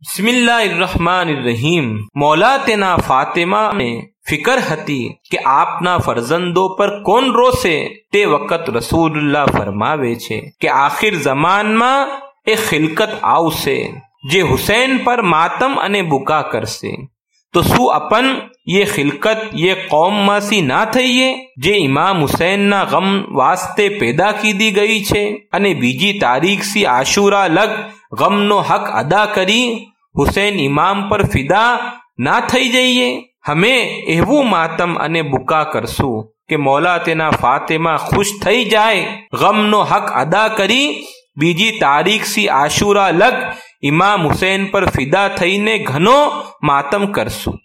બિસ્મિલ્લાહિર્રહમાનિર્રહીમ। મૌલા તેના ફાતિમાને ફિકર હતી કે આપના ફરજંદો પર કોણ રોશે। તે વખત રસૂલુલ્લાહ ફરમાવે છે કે આખિર જમાનમાં એ ખિલકત આવશે જે હુસૈન પર માતમ અને બુકા કરશે। તો શું અપન ये खिलकत ये कौम मासी ना થઈએ જે ઇમામ હુસૈનના ગમ વાસ્તે પેદા કીધી ગઈ છે અને બીજી તારીખ સી આશુરા લગ ગમનો હક અદા કરી હુસૈન ઇમામ પર ફિદા ના થઈ જઈએ। હમે એવું માતમ અને બુકા કરશું કે મૌલા તેના ફાતિમા ખુશ થઈ જાય, ગમનો હક અદા કરી બીજી તારીખ સી આશુરા લગ ઇમામ હુસૈન પર ફિદા થઈને ઘણો માતમ કરશું।